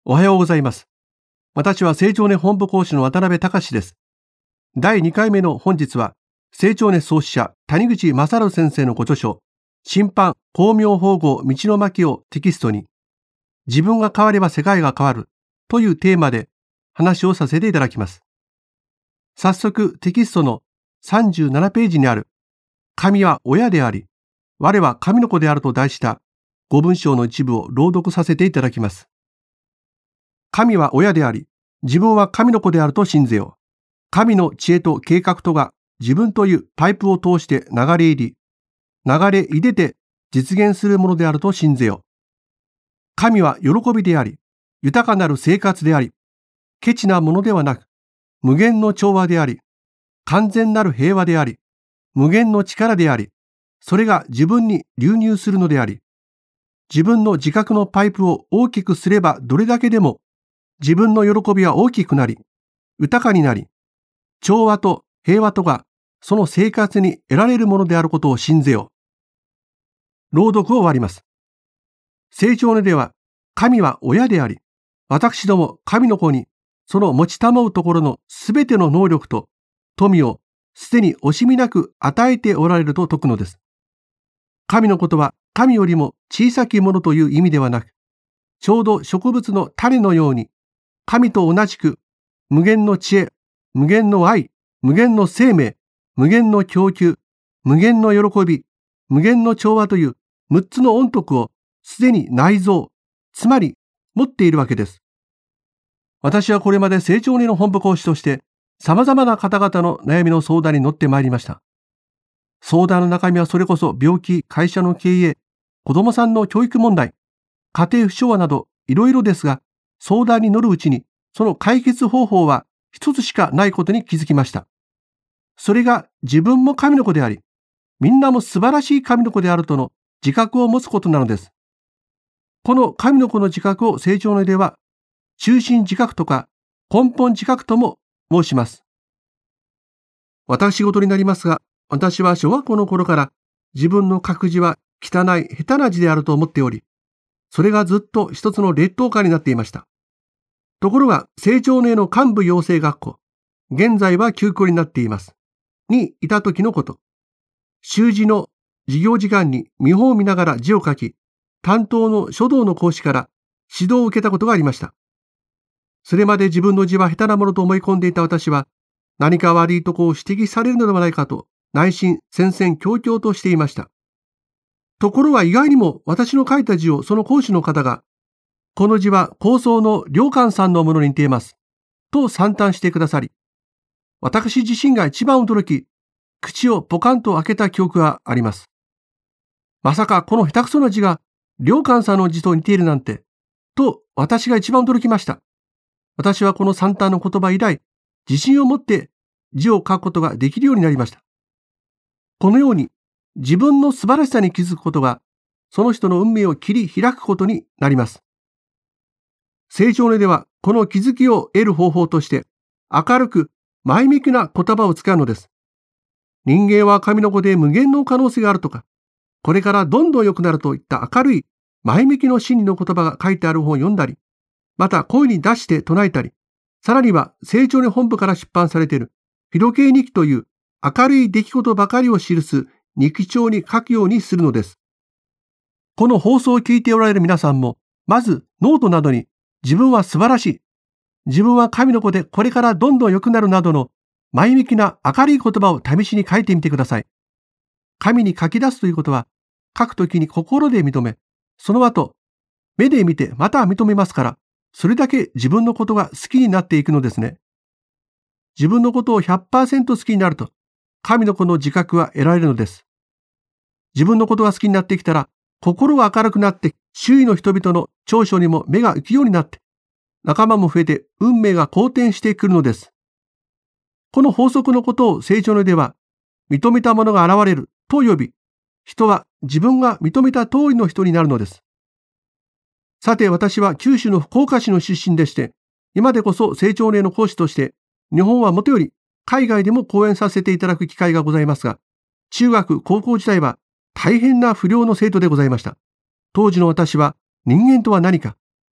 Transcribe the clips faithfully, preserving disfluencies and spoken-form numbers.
おはようございます。私は成長年本部講師の渡辺隆です。だいにかいめの本日は、成長年創始者谷口正治先生のご著書、審判光明法号道の巻をテキストに、自分が変われば世界が変わるというテーマで話をさせていただきます。早速テキストのさんじゅうななページにある、神は親であり、我は神の子であると題したご文章の一部を朗読させていただきます。神は親であり、自分は神の子であると信ぜよ。神の知恵と計画とが自分というパイプを通して流れ入り、流れ入れて実現するものであると信ぜよ。神は喜びであり、豊かなる生活であり、ケチなものではなく、無限の調和であり、完全なる平和であり、無限の力であり、それが自分に流入するのであり、自分の自覚のパイプを大きくすればどれだけでも、自分の喜びは大きくなり、豊かになり、調和と平和とがその生活に得られるものであることを信ぜよ。朗読を終わります。成長年では、神は親であり、私ども神の子にその持ちたまうところのすべての能力と富をすでに惜しみなく与えておられると説くのです。神のことは神よりも小さきものという意味ではなく、ちょうど植物の種のように、神と同じく無限の知恵、無限の愛、無限の生命、無限の供給、無限の喜び、無限の調和というむっつの恩徳をすでに内蔵、つまり持っているわけです。私はこれまで成長年の本部講師として様々な方々の悩みの相談に乗ってまいりました。相談の中身はそれこそ病気、会社の経営、子供さんの教育問題、家庭不調和などいろいろですが、相談に乗るうちにその解決方法は一つしかないことに気づきました。それが自分も神の子であり、みんなも素晴らしい神の子であるとの自覚を持つことなのです。この神の子の自覚を成長年では、中心自覚とか根本自覚とも申します。私事になりますが、私は小学校の頃から自分の書く字は汚い下手な字であると思っており、それがずっと一つの劣等感になっていました。ところが、成長年の幹部養成学校、現在は休校になっています。にいた時のこと。習字の授業時間に見本を見ながら字を書き、担当の書道の講師から指導を受けたことがありました。それまで自分の字は下手なものと思い込んでいた私は、何か悪いとこを指摘されるのではないかと、内心戦々恐々としていました。ところが意外にも私の書いた字をその講師の方が、この字は高僧の良寛さんのものに似ています、と賛嘆してくださり、私自身が一番驚き、口をポカンと開けた記憶があります。まさかこの下手くそな字が良寛さんの字と似ているなんて、と私が一番驚きました。私はこの賛嘆の言葉以来、自信を持って字を書くことができるようになりました。このように自分の素晴らしさに気づくことが、その人の運命を切り開くことになります。成長年ではこの気づきを得る方法として、明るく前向きな言葉を使うのです。人間は神の子で無限の可能性があるとか、これからどんどん良くなるといった明るい前向きの真理の言葉が書いてある本を読んだり、また声に出して唱えたり、さらには成長年本部から出版されているフィロケイ日記という明るい出来事ばかりを記す日記帳に書くようにするのです。この放送を聞いておられる皆さんも、まずノートなどに自分は素晴らしい、自分は神の子でこれからどんどん良くなるなどの前向きな明るい言葉を試しに書いてみてください。紙に書き出すということは、書くときに心で認め、その後、目で見てまた認めますから、それだけ自分のことが好きになっていくのですね。自分のことを ひゃくパーセント 好きになると、神の子の自覚は得られるのです。自分のことが好きになってきたら、心が明るくなって、周囲の人々の長所にも目が行くようになって、仲間も増えて運命が好転してくるのです。この法則のことを成長年では、認めたものが現れると呼び、人は自分が認めた通りの人になるのです。さて、私は九州の福岡市の出身でして、今でこそ成長年の講師として、日本はもとより海外でも講演させていただく機会がございますが、中学、高校時代は大変な不良の生徒でございました。当時の私は人間とは何か、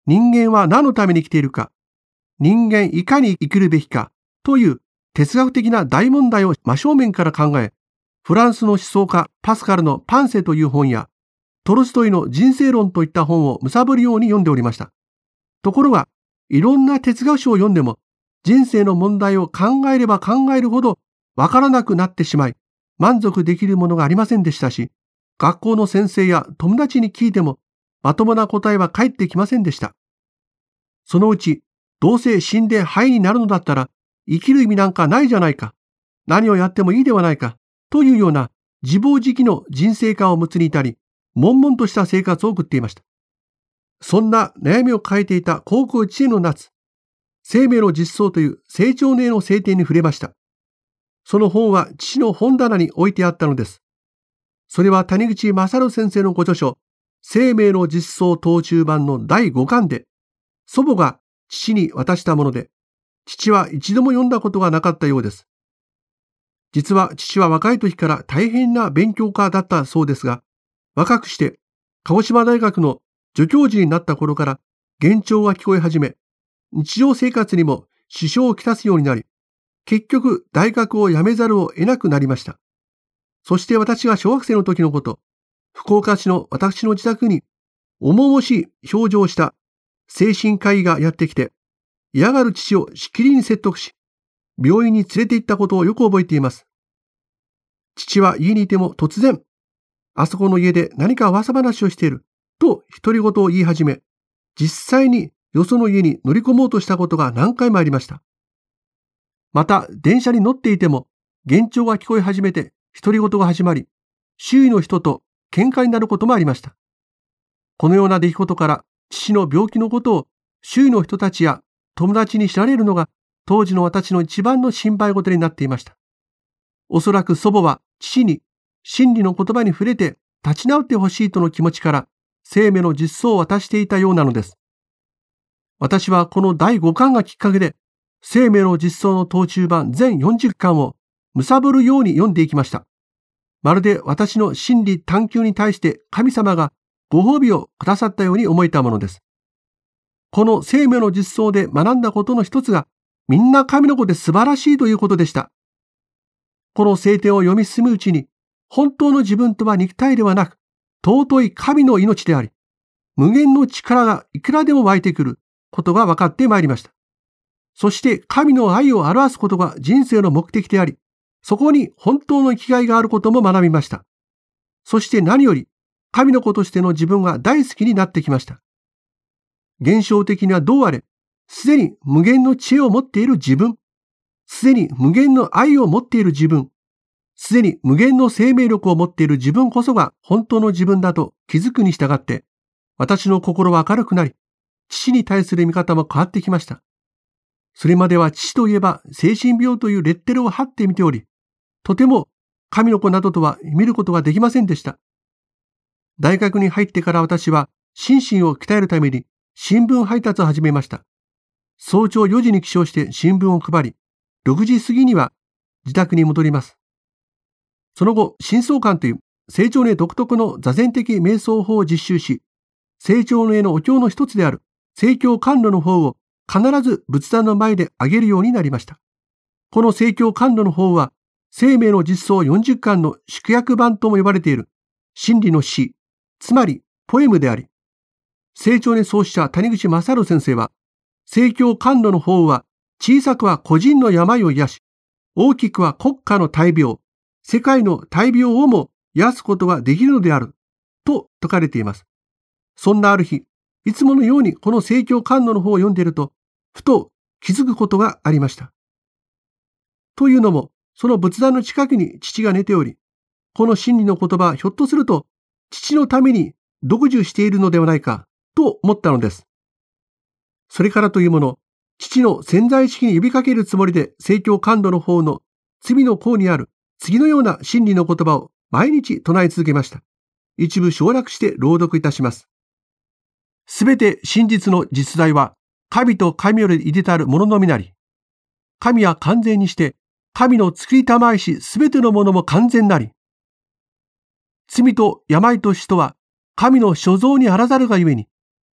人間は何のために生きているか、人間いかに生きるべきかという哲学的な大問題を真正面から考え、フランスの思想家パスカルのパンセという本や、トルストイの人生論といった本を貪るように読んでおりました。ところが、いろんな哲学書を読んでも、人生の問題を考えれば考えるほどわからなくなってしまい、満足できるものがありませんでしたし、学校の先生や友達に聞いても、まともな答えは返ってきませんでした。そのうち、どうせ死んで灰になるのだったら、生きる意味なんかないじゃないか。何をやってもいいではないか。というような自暴自棄の人生観を持つに至り、悶々とした生活を送っていました。そんな悩みを抱えていた高校いちねんの夏、生命の実相という成長の絵の聖典に触れました。その本は父の本棚に置いてあったのです。それは谷口勝先生のご著書、生命の実相等中版のだいごかんで、祖母が父に渡したもので、父は一度も読んだことがなかったようです。実は父は若い時から大変な勉強家だったそうですが、若くして鹿児島大学の助教授になった頃から幻聴が聞こえ始め、日常生活にも支障をきたすようになり、結局大学を辞めざるを得なくなりました。そして私が小学生の時のこと、福岡市の私の自宅に重々しい表情をした精神科医がやってきて、嫌がる父をしきりに説得し、病院に連れて行ったことをよく覚えています。父は家にいても突然、あそこの家で何か噂話をしていると独り言を言い始め、実際によその家に乗り込もうとしたことが何回もありました。また電車に乗っていても幻聴が聞こえ始めて独り言が始まり、周囲の人と喧嘩になることもありました。このような出来事から父の病気のことを周囲の人たちや友達に知られるのが当時の私の一番の心配事になっていました。おそらく祖母は父に真理の言葉に触れて立ち直ってほしいとの気持ちから生命の実相を渡していたようなのです。私はこのだいごかんがきっかけで生命の実相の等中版全よんじゅっかんを貪るように読んでいきました。まるで私の真理探求に対して神様がご褒美をくださったように思えたものです。この生命の実相で学んだことの一つが、みんな神の子で素晴らしいということでした。この聖典を読み進むうちに、本当の自分とは肉体ではなく、尊い神の命であり、無限の力がいくらでも湧いてくることが分かってまいりました。そして神の愛を表すことが人生の目的であり、そこに本当の生きがいがあることも学びました。そして何より、神の子としての自分が大好きになってきました。現象的にはどうあれ、すでに無限の知恵を持っている自分、すでに無限の愛を持っている自分、すでに無限の生命力を持っている自分こそが本当の自分だと気づくに従って、私の心は明るくなり、父に対する見方も変わってきました。それまでは父といえば精神病というレッテルを貼ってみており、とても神の子などとは見ることができませんでした。大学に入ってから私は心身を鍛えるために新聞配達を始めました。早朝よじに起床して新聞を配り、ろくじ過ぎには自宅に戻ります。その後、深層観という成長の絵独特の座禅的瞑想法を実習し、成長の絵のお経の一つである聖教甘露の方を必ず仏壇の前であげるようになりました。この聖教甘露の方は、生命の実相よんじゅっかんの縮約版とも呼ばれている真理の詩、つまりポエムであり、成長に創始者谷口勝先生は、聖教甘露の方は小さくは個人の病を癒し、大きくは国家の大病、世界の大病をも癒すことができるのである、と説かれています。そんなある日、いつものようにこの聖教甘露の方を読んでいると、ふと気づくことがありました。というのも、その仏壇の近くに父が寝ており、この真理の言葉はひょっとすると、父のために読受しているのではないか、と思ったのです。それからというもの、父の潜在意識に呼びかけるつもりで聖教甘露の方の罪の項にある次のような真理の言葉を毎日唱え続けました。一部省略して朗読いたします。すべて真実の実在は、神と神よりいでたるもののみなり。神は完全にして、神の作りたまいしすべてのものも完全なり。罪と病と死とは、神の所蔵にあらざるがゆえに、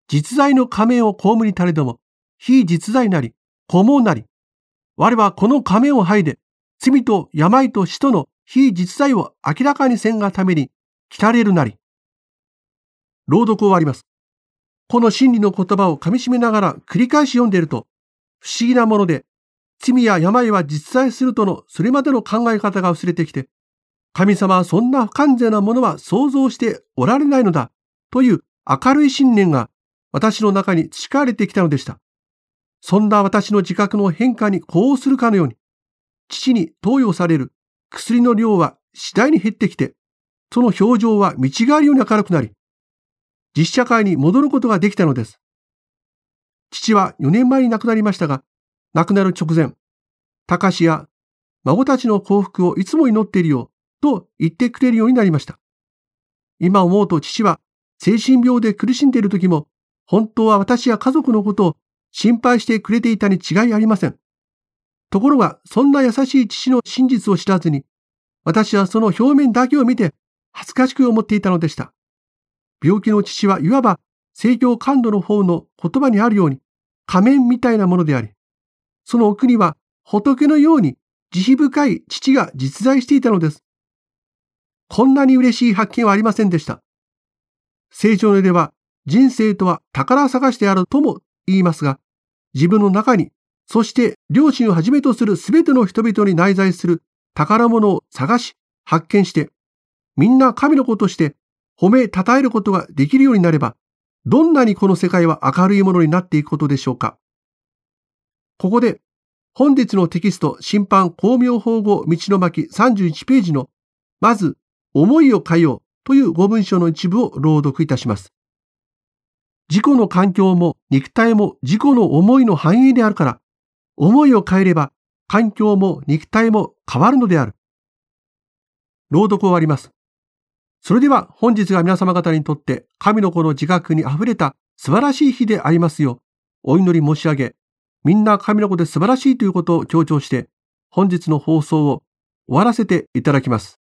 実在の仮面を被りたれども、非実在なり、虚妄なり、我はこの仮面を剥いで、罪と病と死との非実在を明らかにせんがために、来たれるなり。朗読を終わります。この真理の言葉を噛み締めながら繰り返し読んでいると、不思議なもので、罪や病は実在するとのそれまでの考え方が薄れてきて、神様はそんな不完全なものは想像しておられないのだという明るい信念が私の中に培われてきたのでした。そんな私の自覚の変化に呼応するかのように、父に投与される薬の量は次第に減ってきて、その表情は見違えるように明るくなり、実社会に戻ることができたのです。父はよねんまえに亡くなりましたが、亡くなる直前、高志や孫たちの幸福をいつも祈っているよと言ってくれるようになりました。今思うと父は精神病で苦しんでいる時も、本当は私や家族のことを心配してくれていたに違いありません。ところが、そんな優しい父の真実を知らずに、私はその表面だけを見て恥ずかしく思っていたのでした。病気の父はいわば聖教感度の方の言葉にあるように仮面みたいなものであり、その奥には仏のように慈悲深い父が実在していたのです。こんなに嬉しい発見はありませんでした。聖書の絵では人生とは宝探しであるとも言いますが、自分の中に、そして両親をはじめとするすべての人々に内在する宝物を探し、発見して、みんな神の子として褒め称えることができるようになれば、どんなにこの世界は明るいものになっていくことでしょうか。ここで、本日のテキスト審判光明法語道の巻さんじゅういちページの、まず、思いを変えようというご文章の一部を朗読いたします。自己の環境も肉体も自己の思いの反映であるから、思いを変えれば環境も肉体も変わるのである。朗読終わります。それでは本日が皆様方にとって神の子の自覚にあふれた素晴らしい日でありますようお祈り申し上げ、みんな神の子で素晴らしいということを強調して本日の放送を終わらせていただきます。